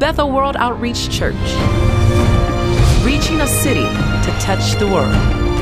Bethel World Outreach Church, reaching a city to touch the world.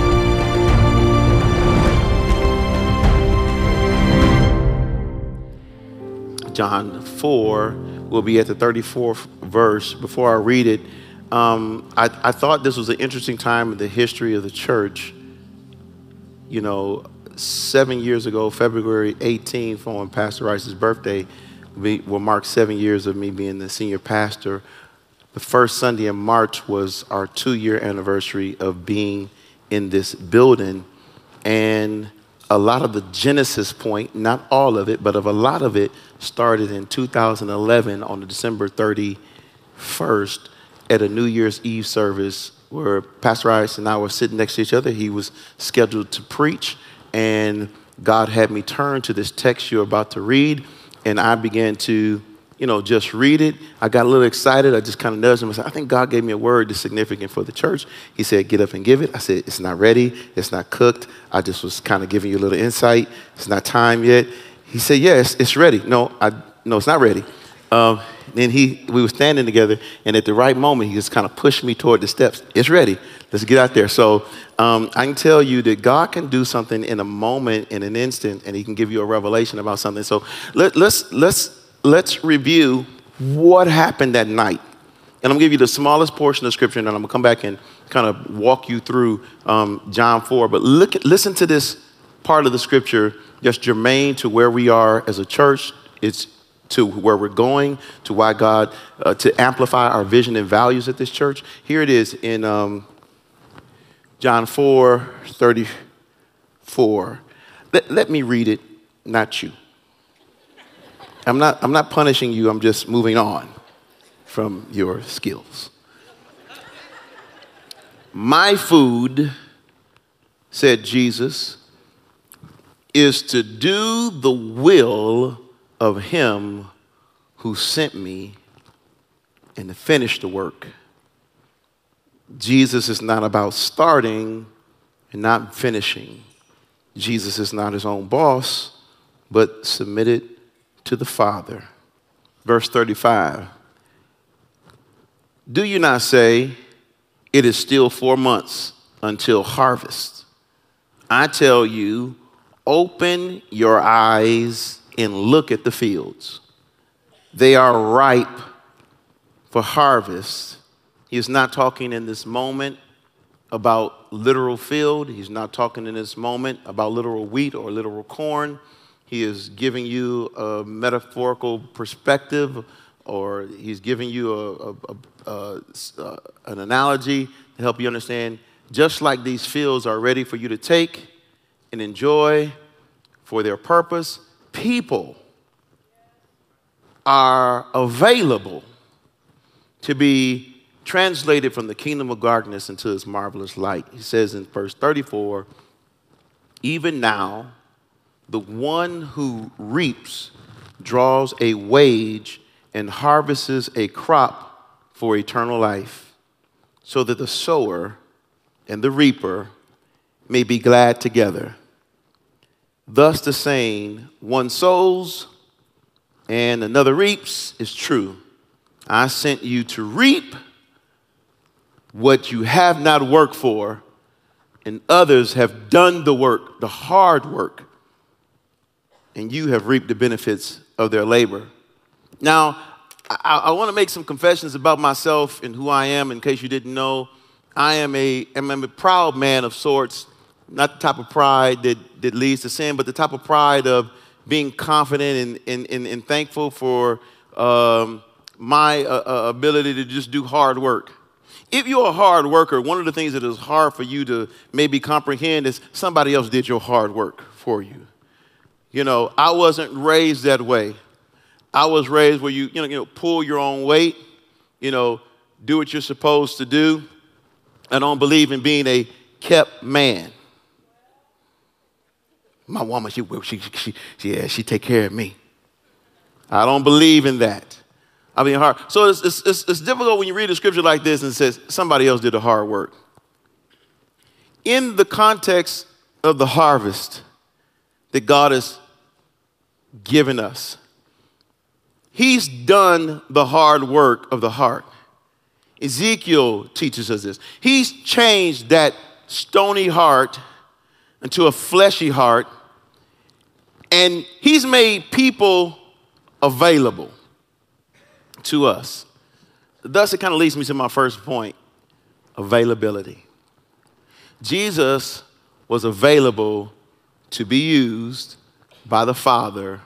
John 4, we'll be at the 34th verse. Before I read it, I thought this was an interesting time in the history of the church. You know, 7 years ago, February 18th, on Pastor Rice's birthday, will mark 7 years of me being the senior pastor. The first Sunday in March was our 2-year anniversary of being in this building. And a lot of the genesis point, not all of it, but of a lot of it, started in 2011 on December 31st at a New Year's Eve service where Pastor Rice and I were sitting next to each other. He was scheduled to preach, and God had me turn to this text you're about to read, and I began to, just read it. I got a little excited. I just kind of nudged him and said, I think God gave me a word that's significant for the church. He said, get up and give it. I said, it's not ready. It's not cooked. I just was kind of giving you a little insight. It's not time yet. He said, yes, it's ready. No, it's not ready. Then we were standing together, and at the right moment, he just kind of pushed me toward the steps. It's ready. Let's get out there. So I can tell you that God can do something in a moment, in an instant, and he can give you a revelation about something. So let's review what happened that night. And I'm going to give you the smallest portion of scripture, and then I'm going to come back and kind of walk you through John 4. But listen to this part of the scripture just germane to where we are as a church. It's to where we're going, to why God, to amplify our vision and values at this church. Here it is in John 4:34. Let me read it, not you. I'm not punishing you. I'm just moving on from your skills. My food, said Jesus, is to do the will of him who sent me and to finish the work. Jesus is not about starting and not finishing. Jesus is not his own boss, but submitted to the Father. Verse 35. Do you not say, it is still 4 months until harvest? I tell you, open your eyes and look at the fields. They are ripe for harvest. He is not talking in this moment about literal field. He's not talking in this moment about literal wheat or literal corn. He is giving you a metaphorical perspective, or he's giving you an analogy to help you understand. Just like these fields are ready for you to take and enjoy for their purpose, people are available to be translated from the kingdom of darkness into his marvelous light. He says in verse 34, even now, the one who reaps draws a wage and harvests a crop for eternal life, so that the sower and the reaper may be glad together. Thus the saying, one sows and another reaps, is true. I sent you to reap what you have not worked for, and others have done the work, the hard work, and you have reaped the benefits of their labor. Now, I want to make some confessions about myself and who I am, in case you didn't know. I am a proud man of sorts, not the type of pride that leads to sin, but the type of pride of being confident and thankful for my ability to just do hard work. If you're a hard worker, one of the things that is hard for you to maybe comprehend is somebody else did your hard work for you. I wasn't raised that way. I was raised where you pull your own weight, do what you're supposed to do. I don't believe in being a kept man. My woman, she take care of me. I don't believe in that. I mean, hard. So it's difficult when you read a scripture like this and it says somebody else did the hard work. In the context of the harvest that God has given us, He's done the hard work of the heart. Ezekiel teaches us this. He's changed that stony heart into a fleshy heart, and he's made people available to us. Thus, it kind of leads me to my first point, availability. Jesus was available to be used by the Father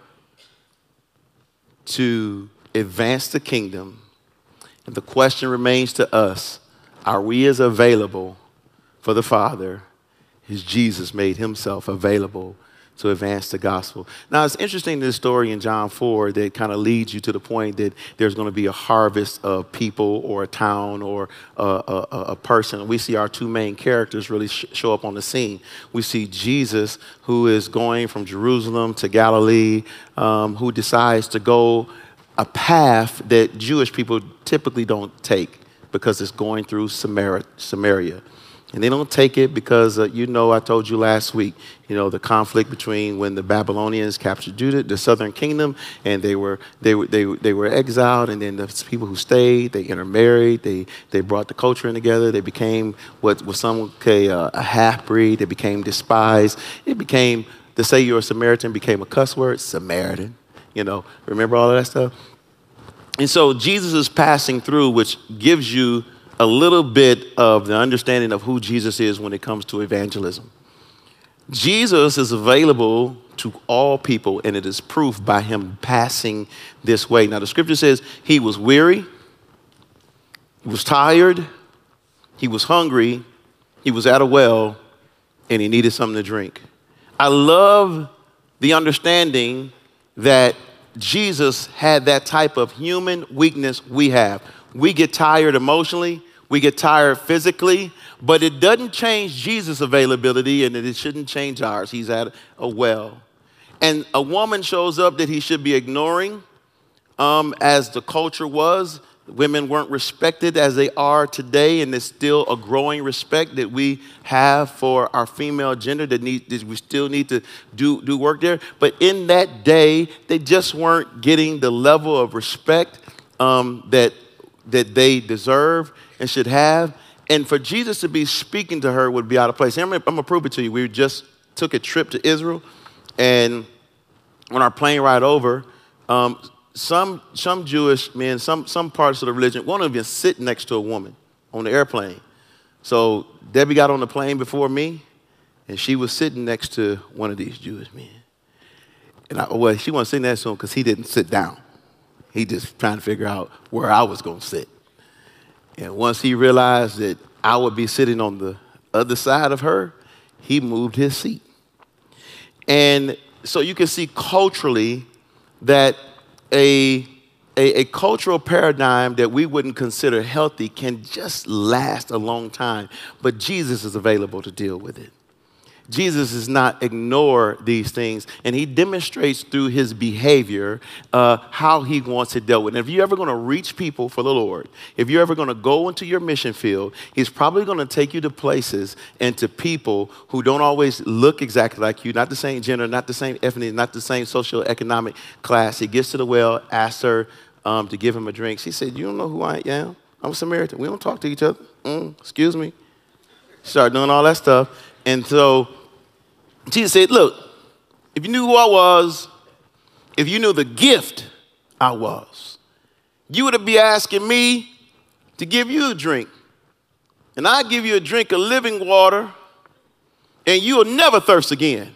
to advance the kingdom. And the question remains to us, are we as available for the Father as Jesus made himself available to advance the gospel? Now, it's interesting, this story in John 4 that kind of leads you to the point that there's going to be a harvest of people or a town or a person. We see our two main characters really show up on the scene. We see Jesus, who is going from Jerusalem to Galilee, who decides to go a path that Jewish people typically don't take because it's going through Samaria. And they don't take it because, I told you last week, the conflict between when the Babylonians captured Judah, the southern kingdom, and they were exiled, and then the people who stayed, they intermarried, they brought the culture in together, they became what some would say a half-breed, they became despised. It became, to say you're a Samaritan became a cuss word, Samaritan, remember all of that stuff? And so Jesus is passing through, which gives you a little bit of the understanding of who Jesus is when it comes to evangelism. Jesus is available to all people, and it is proof by him passing this way. Now, the scripture says he was weary, he was tired, he was hungry, he was at a well, and he needed something to drink. I love the understanding that Jesus had that type of human weakness we have. We get tired emotionally, we get tired physically, but it doesn't change Jesus' availability, and it shouldn't change ours. He's at a well. And a woman shows up that he should be ignoring, as the culture was. Women weren't respected as they are today, and there's still a growing respect that we have for our female gender that we still need to do work there. But in that day, they just weren't getting the level of respect that they deserve and should have. And for Jesus to be speaking to her would be out of place. I'm going to prove it to you. We just took a trip to Israel, and on our plane ride over, some Jewish men, some parts of the religion, won't even sit next to a woman on the airplane. So Debbie got on the plane before me, and she was sitting next to one of these Jewish men. And she wasn't sitting next to him because he didn't sit down. He just trying to figure out where I was going to sit. And once he realized that I would be sitting on the other side of her, he moved his seat. And so you can see culturally that a cultural paradigm that we wouldn't consider healthy can just last a long time, but Jesus is available to deal with it. Jesus does not ignore these things, and he demonstrates through his behavior how he wants to deal with it. And if you're ever going to reach people for the Lord, if you're ever going to go into your mission field, he's probably going to take you to places and to people who don't always look exactly like you, not the same gender, not the same ethnicity, not the same socioeconomic class. He gets to the well, asks her to give him a drink. She said, "You don't know who I am? I'm a Samaritan. We don't talk to each other. Excuse me." Start doing all that stuff. And so Jesus said, "Look, if you knew who I was, if you knew the gift I was, you would be asking me to give you a drink. And I give you a drink of living water, and you will never thirst again.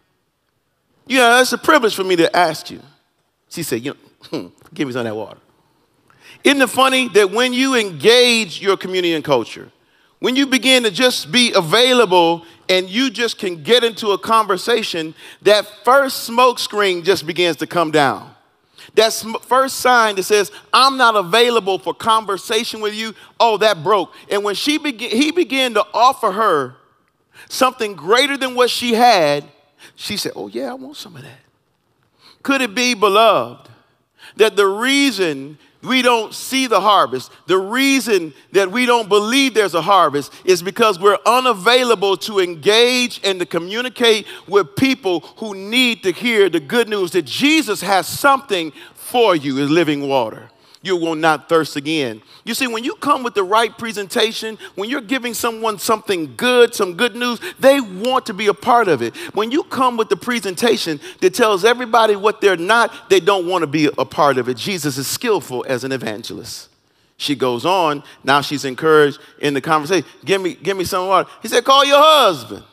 Yeah, it's a privilege for me to ask you." She said, "Give me some of that water." Isn't it funny that when you engage your community and culture, when you begin to just be available and you just can get into a conversation, that first smoke screen just begins to come down. That first sign that says, "I'm not available for conversation with you," oh, that broke. And when he began to offer her something greater than what she had, she said, "Oh, yeah, I want some of that." Could it be, beloved, that the reason we don't see the harvest, the reason that we don't believe there's a harvest is because we're unavailable to engage and to communicate with people who need to hear the good news that Jesus has something for you as living water. You will not thirst again. You see, when you come with the right presentation, when you're giving someone something good, some good news, they want to be a part of it. When you come with the presentation that tells everybody what they're not, they don't want to be a part of it. Jesus is skillful as an evangelist. She goes on. Now she's encouraged in the conversation. Give me some water. He said, call your husband.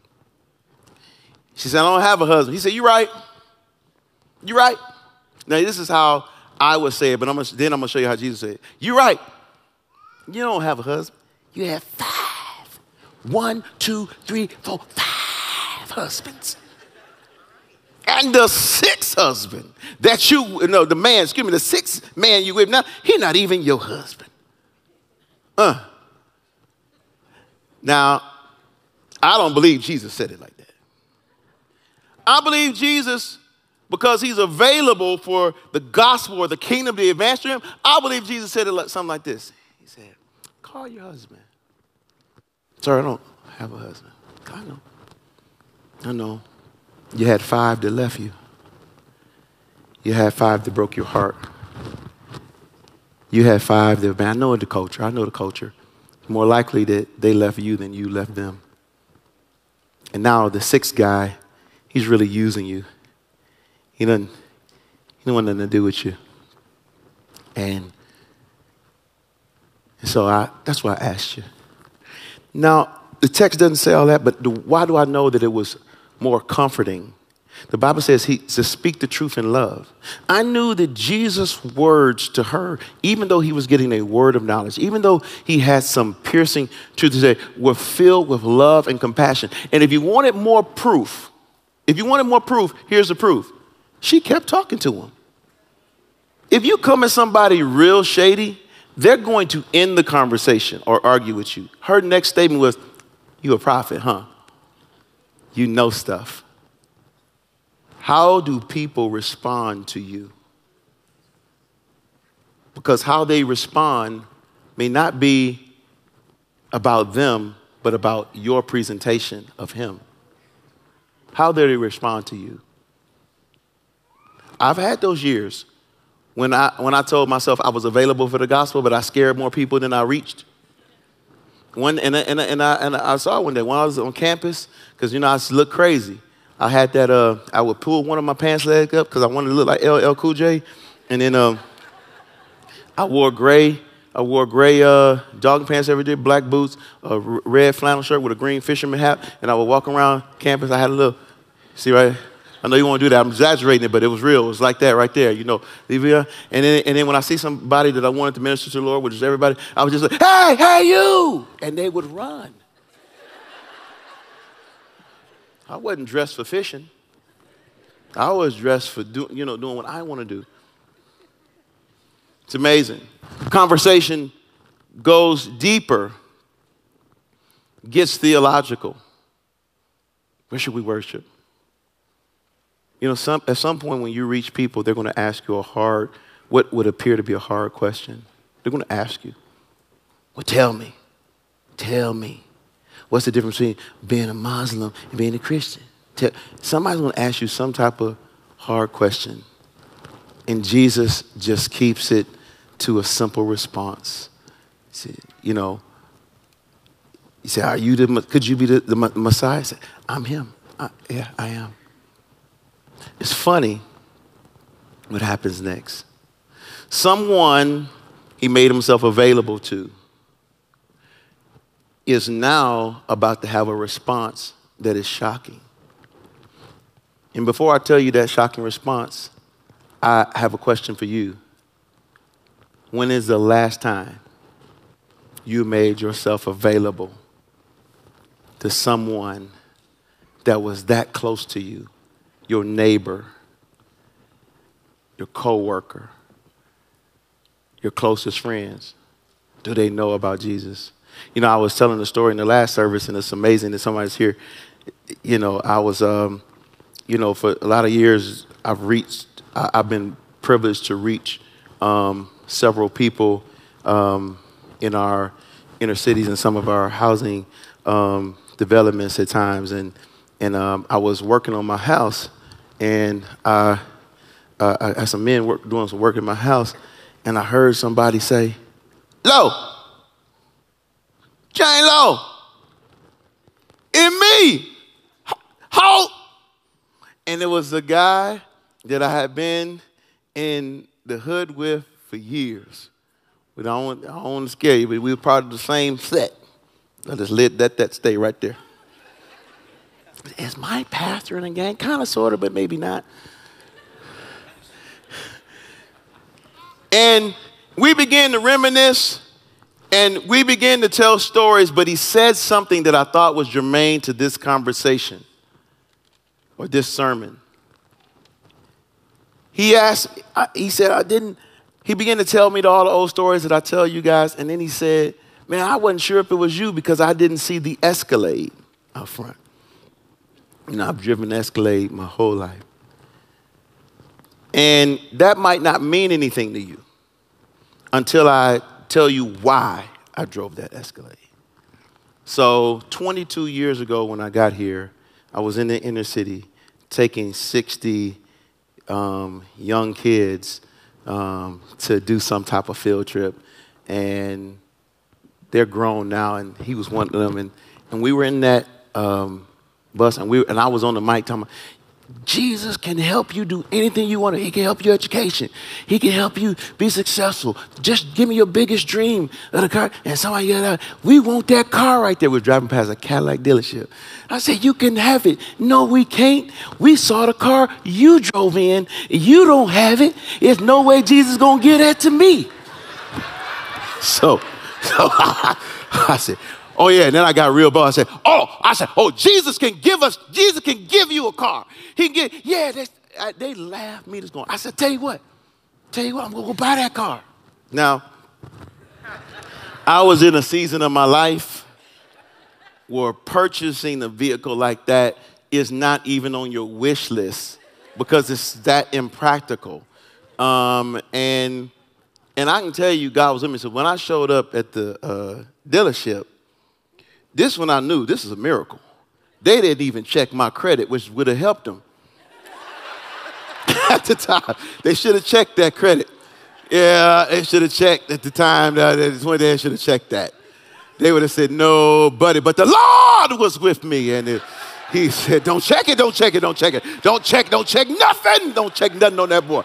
She said, I don't have a husband. He said, you're right. You're right. Now, this is how I would say it, but I'm going to show you how Jesus said it. You're right. You don't have a husband. You have 5. 1, 2, 3, 4, 5 husbands. And the 6th husband that the 6th man you with now, he's not even your husband. Now, I don't believe Jesus said it like that. I believe Jesus, because he's available for the gospel or the kingdom to advance to him, I believe Jesus said it like something like this. He said, call your husband. Sir, I don't have a husband. I know. You had 5 that left you. You had 5 that broke your heart. You had 5 that, man, I know the culture. More likely that they left you than you left them. And now the 6th guy, he's really using you. He don't want nothing to do with you. And so that's why I asked you. Now, the text doesn't say all that, but why do I know that it was more comforting? The Bible says to speak the truth in love. I knew that Jesus' words to her, even though he was getting a word of knowledge, even though he had some piercing truth to say, were filled with love and compassion. And if you wanted more proof, here's the proof. She kept talking to him. If you come at somebody real shady, they're going to end the conversation or argue with you. Her next statement was, you a prophet, huh? You know stuff. How do people respond to you? Because how they respond may not be about them, but about your presentation of him. How do they respond to you? I've had those years when I told myself I was available for the gospel, but I scared more people than I reached. I saw one day when I was on campus, because I used to look crazy. I had that. I would pull one of my pants leg up because I wanted to look like LL Cool J, and then I wore gray jogging pants every day, black boots, a red flannel shirt with a green fisherman hat, and I would walk around campus. I had a little, see right. I know you want to do that. I'm exaggerating it, but it was real. It was like that right there, And then when I see somebody that I wanted to minister to the Lord, which is everybody, I was just like, hey, you! And they would run. I wasn't dressed for fishing. I was dressed for doing what I want to do. It's amazing. Conversation goes deeper, gets theological. Where should we worship? At some point when you reach people, they're going to ask you what would appear to be a hard question. They're going to ask you, well, tell me. What's the difference between being a Muslim and being a Christian? Somebody's going to ask you some type of hard question. And Jesus just keeps it to a simple response. He said, could you be the Messiah? I said, I'm him. Yeah, I am. It's funny what happens next. Someone he made himself available to is now about to have a response that is shocking. And before I tell you that shocking response, I have a question for you. When is the last time you made yourself available to someone that was that close to you? Your neighbor, your coworker, your closest friends? Do they know about Jesus? I was telling the story in the last service, and it's amazing that somebody's here. I was, for a lot of years, I've been privileged to reach several people in our inner cities and some of our housing developments at times. And I was working on my house, and I had some men doing some work in my house, and I heard somebody say, "Lo, Jane Lo, in me, halt." And it was a guy that I had been in the hood with for years. But I don't want to scare you, but we were part of the same set. I just let that stay right there. Is my pastor in a gang? Kind of, sort of, but maybe not. And we began to reminisce, and we began to tell stories, but he said something that I thought was germane to this conversation or this sermon. He began to tell me all the old stories that I tell you guys, and then he said, "Man, I wasn't sure if it was you because I didn't see the Escalade out front." I've driven Escalade my whole life. And that might not mean anything to you until I tell you why I drove that Escalade. So 22 years ago when I got here, I was in the inner city taking 60 young kids to do some type of field trip. And they're grown now, and he was one of them. And we were in that bus, and I was on the mic talking about, Jesus can help you do anything you want to. He can help your education. He can help you be successful. Just give me your biggest dream of the car. And somebody yelled out, "We want that car right there." We're driving past a Cadillac dealership. I said, "You can have it." "No, we can't. We saw the car you drove in. You don't have it. There's no way Jesus is going to give that to me." So I said, "Oh yeah," and then I got real bold. I said, Jesus can give you a car. He can they laughed me to scorn. I said, tell you what, I'm gonna go buy that car. Now, I was in a season of my life where purchasing a vehicle like that is not even on your wish list because it's that impractical. And I can tell you, God was with me. So when I showed up at the dealership, this one I knew this is a miracle. They didn't even check my credit, which would have helped them. At the time, they should have checked that credit. Yeah, they should have checked at the time. They should have checked that. They would have said, "No, buddy," but the Lord was with me, and he said, "Don't check it, don't check it, don't check it, don't check nothing, don't check nothing on that boy."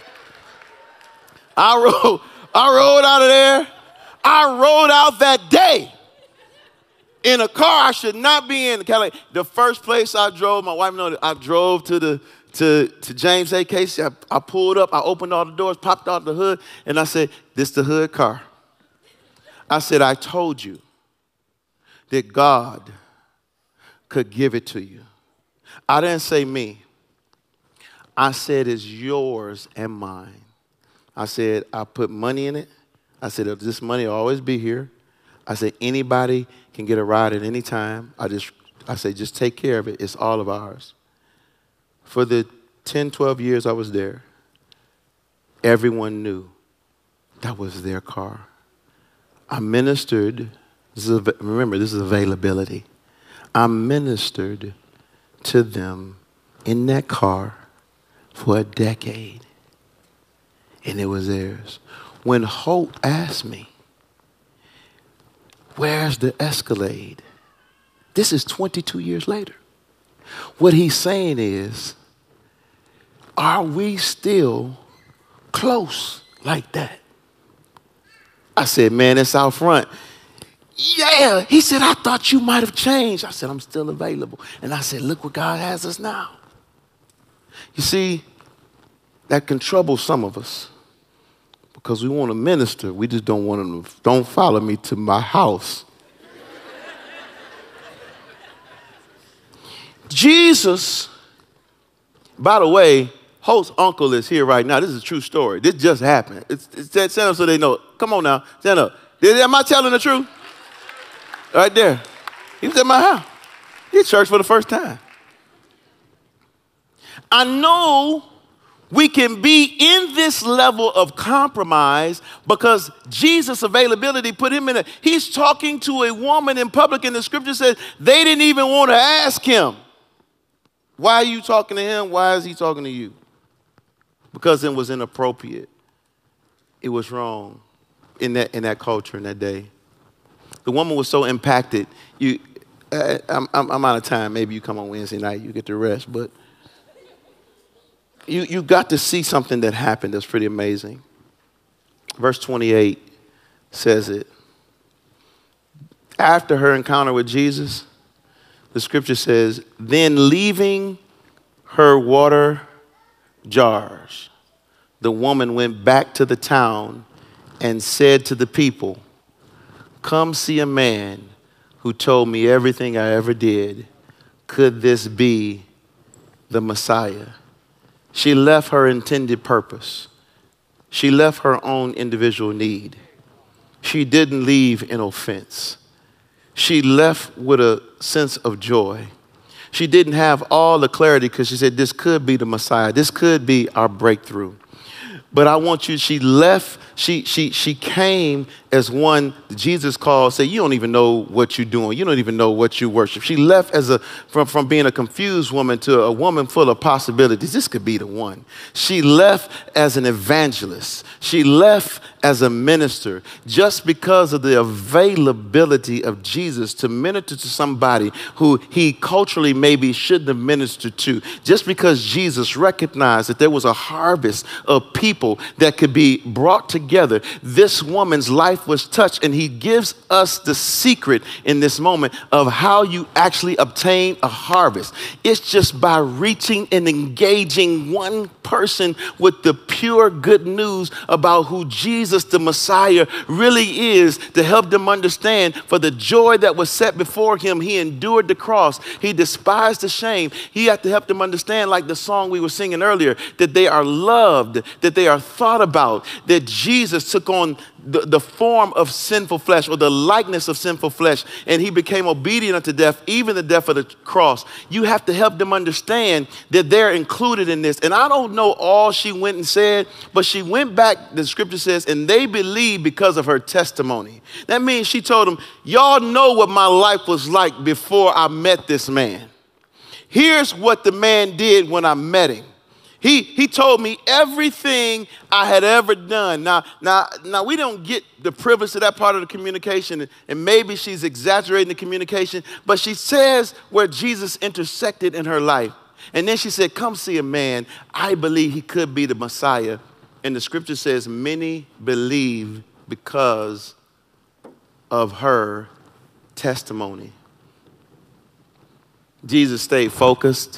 I rode out of there. I rode out that day in a car I should not be in. The first place I drove, my wife knows, I drove to James A. Casey. I pulled up, I opened all the doors, popped out the hood, and I said, "This the hood car." I said, "I told you that God could give it to you." I didn't say me. I said it's yours and mine. I said, I put money in it. I said, this money will always be here. I said, anybody can get a ride at any time. I said, just take care of it. It's all of ours. For the 10, 12 years I was there, everyone knew that was their car. I ministered. Remember, this is availability. I ministered to them in that car for a decade, and it was theirs. When Hope asked me, "Where's the Escalade?" This is 22 years later. What he's saying is, are we still close like that? I said, "Man, it's out front." "Yeah." He said, "I thought you might have changed." I said, "I'm still available." And I said, "Look where God has us now." You see, that can trouble some of us because we want to minister. We just don't want them to, "Don't follow me to my house." Jesus, by the way, Holt's uncle is here right now. This is a true story. This just happened. Stand up so they know. Come on now, stand up. Am I telling the truth? Right there. He was at my house. He at church for the first time. I know We can be in this level of compromise because Jesus' availability put him in a, he's talking to a woman in public, and the scripture says they didn't even want to ask him, why are you talking to him? Why is he talking to you? Because it was inappropriate. It was wrong in that culture, in that day. The woman was so impacted. I'm out of time. Maybe you come on Wednesday night, you get to rest, but you got to see something that happened that's pretty amazing. Verse 28 says it. After her encounter with Jesus, the scripture says, then leaving her water jars, the woman went back to the town and said to the people, come see a man who told me everything I ever did. Could this be the Messiah? She left her intended purpose. She left her own individual need. She didn't leave in offense. She left with a sense of joy. She didn't have all the clarity because she said, this could be the Messiah. This could be our breakthrough. But I want you, she left, she came as one Jesus called, said, you don't even know what you're doing. You don't even know what you worship. She left as from being a confused woman to a woman full of possibilities. This could be the one. She left as an evangelist. She left as a minister just because of the availability of Jesus to minister to somebody who he culturally maybe shouldn't have ministered to. Just because Jesus recognized that there was a harvest of people that could be brought together, this woman's life was touched, and he gives us the secret in this moment of how you actually obtain a harvest. It's just by reaching and engaging one person with the pure good news about who Jesus, the Messiah, really is, to help them understand for the joy that was set before him, he endured the cross. He despised the shame. He had to help them understand, like the song we were singing earlier, that they are loved, that they are thought about, that Jesus took on the form of sinful flesh, or the likeness of sinful flesh, and he became obedient unto death, even the death of the cross. You have to help them understand that they're included in this. And I don't know all she went and said, but she went back, the scripture says, and they believed because of her testimony. That means she told them, y'all know what my life was like before I met this man. Here's what the man did when I met him. He told me everything I had ever done. Now we don't get the privilege of that part of the communication, and maybe she's exaggerating the communication, but she says where Jesus intersected in her life. And then she said, come see a man. I believe he could be the Messiah. And the scripture says many believe because of her testimony. Jesus stayed focused.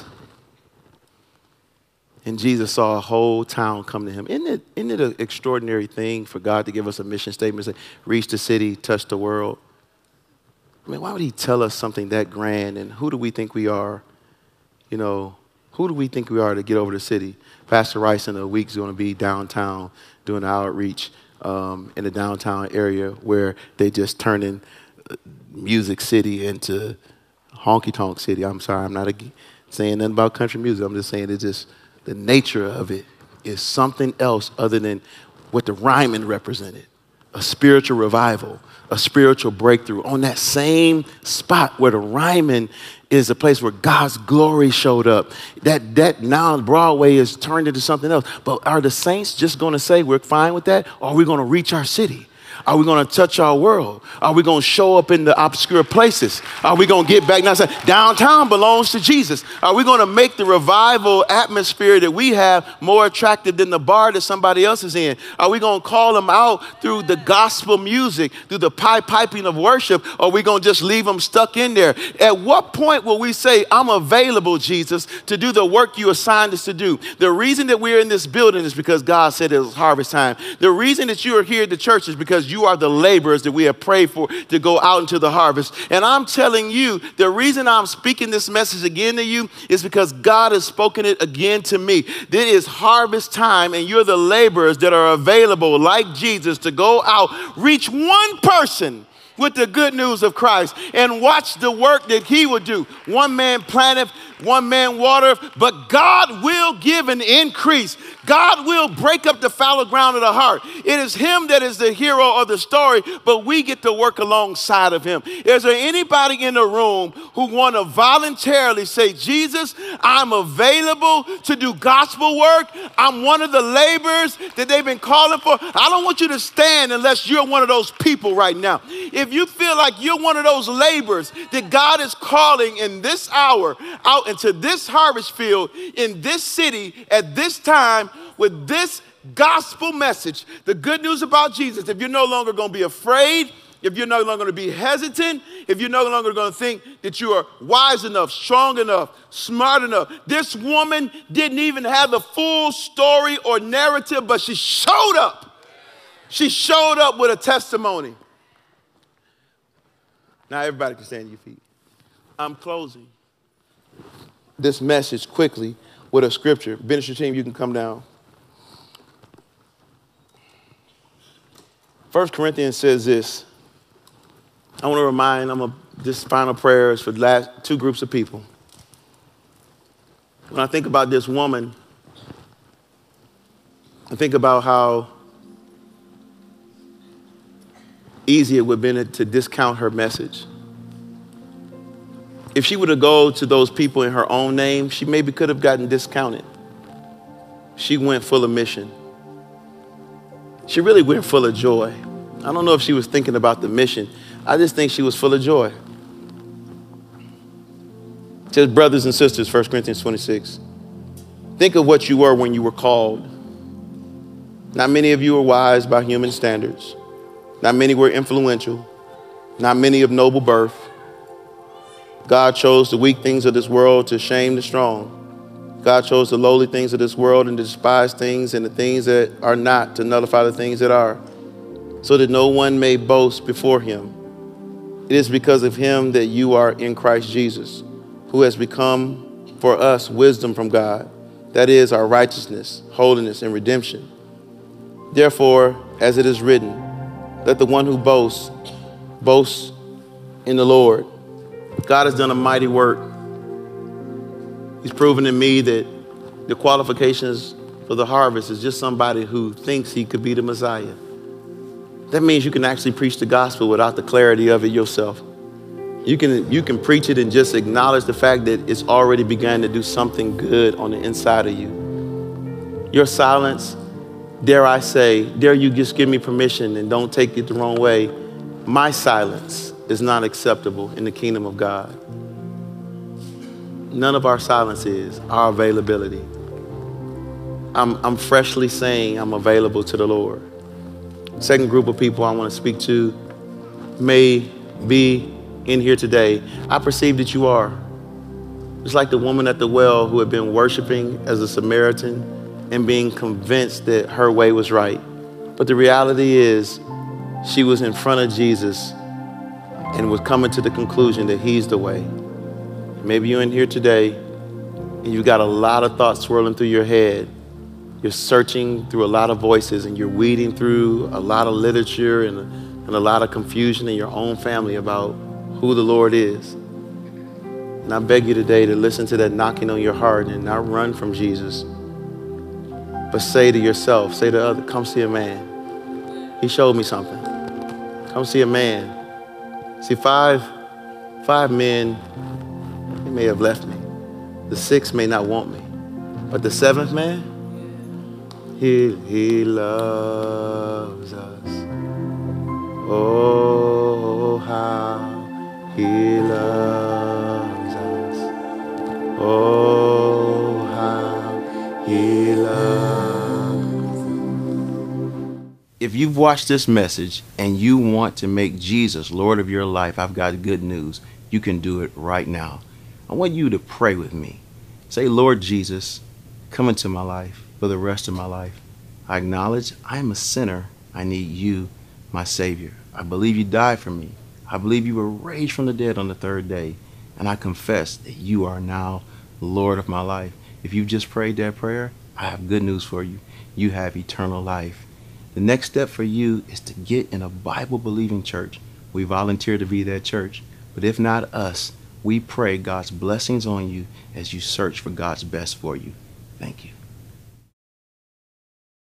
And Jesus saw a whole town come to him. Isn't it an extraordinary thing for God to give us a mission statement, say, reach the city, touch the world? I mean, why would he tell us something that grand? And who do we think we are? You know, who do we think we are to get over the city? Pastor Rice in a week is going to be downtown doing an outreach in the downtown area where they just turning Music City into Honky Tonk City. I'm sorry, I'm not saying nothing about country music. I'm just saying it's just the nature of it is something else other than what the Ryman represented, a spiritual revival, a spiritual breakthrough on that same spot where the Ryman is a place where God's glory showed up. That now Broadway is turned into something else. But are the saints just going to say we're fine with that? Or are we going to reach our city? Are we going to touch our world? Are we going to show up in the obscure places? Are we going to get back now? Say, downtown belongs to Jesus. Are we going to make the revival atmosphere that we have more attractive than the bar that somebody else is in? Are we going to call them out through the gospel music, through the piping of worship? Or are we going to just leave them stuck in there? At what point will we say, I'm available, Jesus, to do the work you assigned us to do? The reason that we're in this building is because God said it was harvest time. The reason that you are here at the church is because you are the laborers that we have prayed for to go out into the harvest. And I'm telling you, the reason I'm speaking this message again to you is because God has spoken it again to me. It is harvest time, and you're the laborers that are available, like Jesus, to go out, reach one person with the good news of Christ, and watch the work that he would do. One man planteth, one man water, but God will give an increase. God will break up the fallow ground of the heart. It is him that is the hero of the story, but we get to work alongside of him. Is there anybody in the room who want to voluntarily say, Jesus, I'm available to do gospel work. I'm one of the laborers that they've been calling for. I don't want you to stand unless you're one of those people right now. If you feel like you're one of those laborers that God is calling in this hour out into this harvest field in this city at this time with this gospel message, the good news about Jesus, if you're no longer going to be afraid, if you're no longer going to be hesitant, if you're no longer going to think that you are wise enough, strong enough, smart enough. This woman didn't even have the full story or narrative, but she showed up. She showed up with a testimony. Now everybody can stand on your feet. I'm closing this message quickly with a scripture. Ministry team, you can come down. 1 Corinthians says this. I want to remind, this final prayer is for the last two groups of people. When I think about this woman, I think about how easy it would have been to discount her message. If she would have gone to those people in her own name, she maybe could have gotten discounted. She went full of mission. She really went full of joy. I don't know if she was thinking about the mission. I just think she was full of joy. It says, brothers and sisters, 1 Corinthians 26. Think of what you were when you were called. Not many of you are wise by human standards. Not many were influential. Not many of noble birth. God chose the weak things of this world to shame the strong. God chose the lowly things of this world and the despised things and the things that are not to nullify the things that are, so that no one may boast before him. It is because of him that you are in Christ Jesus, who has become for us wisdom from God. That is our righteousness, holiness, and redemption. Therefore, as it is written, let the one who boasts, boast in the Lord. God has done a mighty work. He's proven to me that the qualifications for the harvest is just somebody who thinks he could be the Messiah. That means you can actually preach the gospel without the clarity of it yourself. You can preach it and just acknowledge the fact that it's already begun to do something good on the inside of you. Your silence, dare I say, dare you just give me permission and don't take it the wrong way. My silence is not acceptable in the kingdom of God. None of our silence is our availability. I'm freshly saying I'm available to the Lord. Second group of people I want to speak to may be in here today. I perceive that you are. It's like the woman at the well who had been worshiping as a Samaritan and being convinced that her way was right. But the reality is she was in front of Jesus and was coming to the conclusion that he's the way. Maybe you're in here today and you've got a lot of thoughts swirling through your head. You're searching through a lot of voices and you're weeding through a lot of literature and a lot of confusion in your own family about who the Lord is. And I beg you today to listen to that knocking on your heart and not run from Jesus, but say to yourself, say to others, come see a man. He showed me something. Come see a man. See, five men, they may have left me. The sixth may not want me. But the seventh man, he loves us. Oh, how he loves us. Oh, how he loves us. If you've watched this message and you want to make Jesus Lord of your life, I've got good news. You can do it right now. I want you to pray with me. Say, Lord Jesus, come into my life for the rest of my life. I acknowledge I am a sinner. I need you, my Savior. I believe you died for me. I believe you were raised from the dead on the third day. And I confess that you are now Lord of my life. If you've just prayed that prayer, I have good news for you. You have eternal life. The next step for you is to get in a Bible-believing church. We volunteer to be that church. But if not us, We pray God's blessings on you as you search for God's best for you. Thank you.